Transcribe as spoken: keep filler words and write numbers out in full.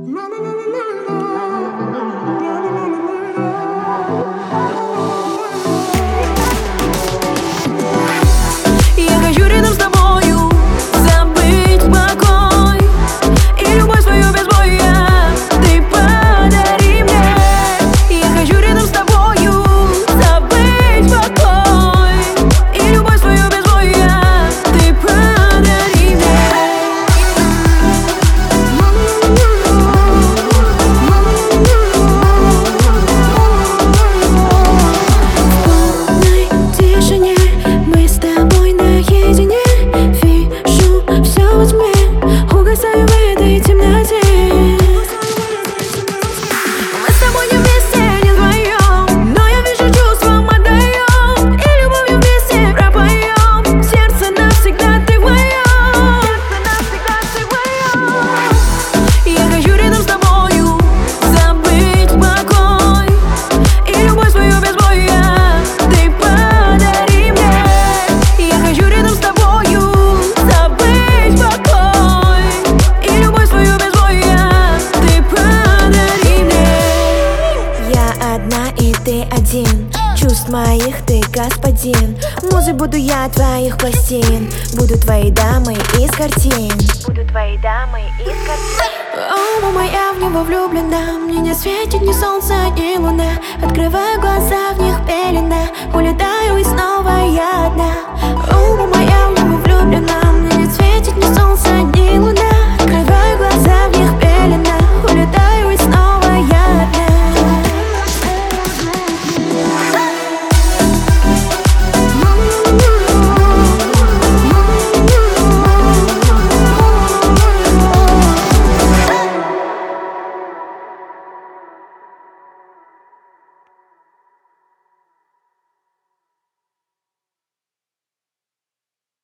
Я хочу рядом с тобою забыть покой и любовь свою без боя ты подари мне. Я хочу рядом с тобою забыть покой и любовь свою без боя ты подари мне. В полной тишине мы с тобой наедине. Вижу все во тьме, угасаю в этой темноте. Мы с тобой не вместе, не вдвоем, но я вижу, чувством отдаем и любовью вместе пропоем. В сердце навсегда ты моем. Я хочу рядом с тобою забыть покой и любовь свою без боя ты подари мне. Я хочу рядом с тобою забыть покой и любовь свою без боя ты подари мне. Я одна и ты один, чувств моих ты господин. Музой буду я твоих пластин, буду твоей дамой из картин. Буду твоей дамой из картин. О, мама, я в него влюблена, мне не светит ни солнце, ни луна. Открываю глаза, в них пелена, улетаю и снова я одна. О, мама, я в него влюблена.